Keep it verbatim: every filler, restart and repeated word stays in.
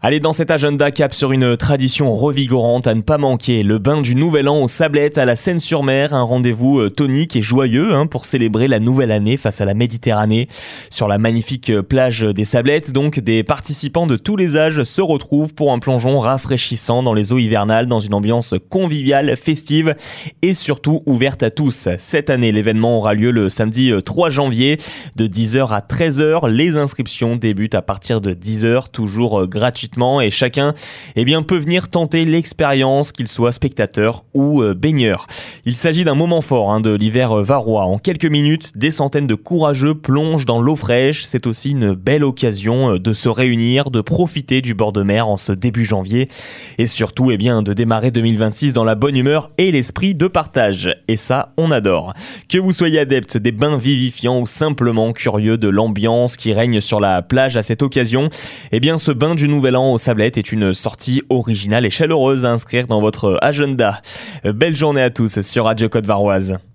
Allez, dans cet agenda, cap sur une tradition revigorante à ne pas manquer. Le bain du Nouvel An aux Sablettes à la Seine-sur-Mer. Un rendez-vous tonique et joyeux hein, pour célébrer la nouvelle année face à la Méditerranée. Sur la magnifique plage des Sablettes, donc, des participants de tous les âges se retrouvent pour un plongeon rafraîchissant dans les eaux hivernales, dans une ambiance conviviale, festive et surtout ouverte à tous. Cette année, l'événement aura lieu le samedi trois janvier de dix heures à treize heures. Les inscriptions débutent à partir de dix heures, toujours gratuitement. Et chacun eh bien, peut venir tenter l'expérience, qu'il soit spectateur ou euh, baigneur. Il s'agit d'un moment fort hein, de l'hiver varois. En quelques minutes, des centaines de courageux plongent dans l'eau fraîche. C'est aussi une belle occasion de se réunir, de profiter du bord de mer en ce début janvier et surtout eh bien, de démarrer deux mille vingt-six dans la bonne humeur et l'esprit de partage. Et ça, on adore. Que vous soyez adepte des bains vivifiants ou simplement curieux de l'ambiance qui règne sur la plage à cette occasion, eh bien, ce bain du Nouvel An aux Sablettes est une sortie originale et chaleureuse à inscrire dans votre agenda. Belle journée à tous sur Radio Côte Varoise.